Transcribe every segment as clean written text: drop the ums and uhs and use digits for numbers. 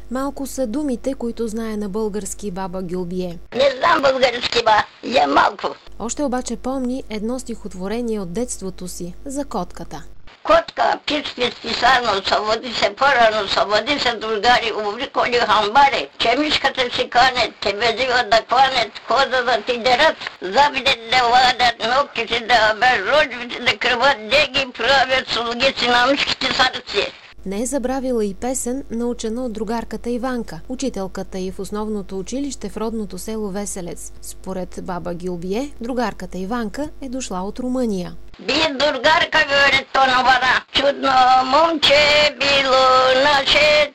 Малко са думите, които знае на български баба Гюлбие. Не знам български, я малко. Още обаче помни едно стихотворение от детството си за котката. Котка, пички списано, съводи се порано, съводи се другари, увриколи хамбари. Чемишката си кане, те ведива да кланят, хода да ти дерат, забидет да вадят, ногтите да обер, роджвите да кръват, деги правят слугици на мишките сърци. Не е забравила и песен, научена от другарката Иванка, учителката й в основното училище в родното село Веселец. Според баба Гюлбие, другарката Иванка е дошла от Румъния. Бие другарка, говори то на вара. Чудно момче било наше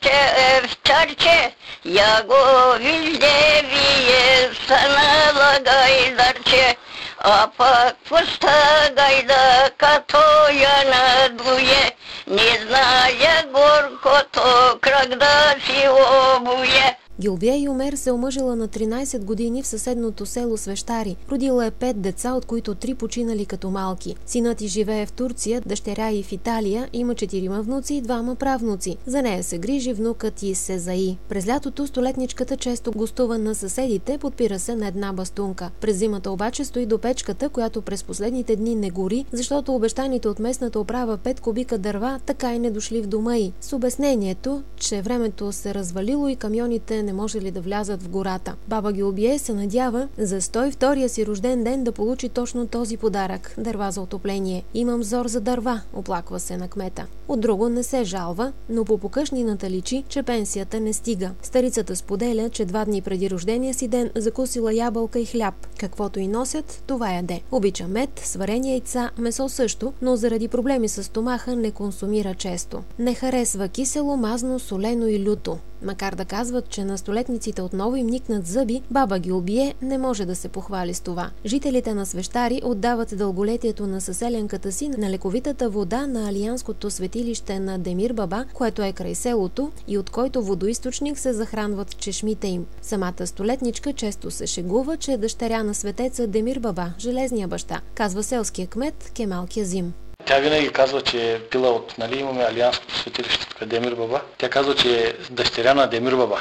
вчерче. Я го вижде вие станала гайдарче. А пък пуста гайда, като я надуе. Не зная горкото, крак да си обуе. Гюлбие Юмер се омъжила на 13 години в съседното село Свещари. Родила е 5 деца, от които 3 починали като малки. Синът й живее в Турция, дъщеря й в Италия, има 4 внуци и 2 правнуци. За нея се грижи внукът й Сезаи. През лятото столетничката често гостува на съседите, подпира се на една бастунка. През зимата обаче стои до печката, която през последните дни не гори, защото обещаните от местната управа 5 кубика дърва така и не дошли в дома й. С обяснението, че времето се развалило и камионите не може ли да влязат в гората. Баба Гюлбие се надява за 102-я си рожден ден да получи точно този подарък – дърва за отопление. Имам зор за дърва, оплаква се на кмета. От друго не се жалва, но по покъшнината личи, че пенсията не стига. Старицата споделя, че 2 дни преди рождения си ден закусила ябълка и хляб. Каквото и носят, това яде. Обича мед, сварени яйца, месо също, но заради проблеми с стомаха не консумира често. Не харесва кисело, мазно, солено и люто. Макар да казват, че на столетниците отново им никнат зъби, баба Гюлбие не може да се похвали с това. Жителите на Свещари отдават дълголетието на съселянката си на лековитата вода на алианското светилище на Демир баба, което е край селото и от който водоизточник се захранват чешмите им. Самата столетничка често се шегува, че е дъщеря на светеца Демир баба, железния баща, казва селския кмет Кемал Кязим. Тя винаги казва, че е била от, имаме алианското светилище тук, Демир баба. Тя казва, че е дъщеря на Демир баба.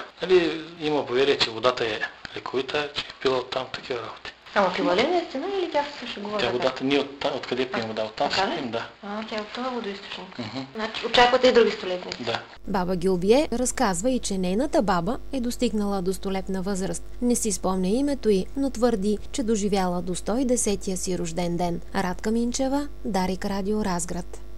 Има поверие, че водата е лековита, че е пила оттам такива работи. Ама пила ли наистина или тя се шегува? Тя водата ние откъде пием вода? Оттам се пием, да. Тя е от това водоизточник. Значи очаквате и други столетници. Да. Баба Гюлбие разказва и, че нейната баба е достигнала до столетна възраст. Не си спомня името й, но твърди, че доживяла до 110-я си рожден ден. Радка Минчева, Дарик Радио, Разград.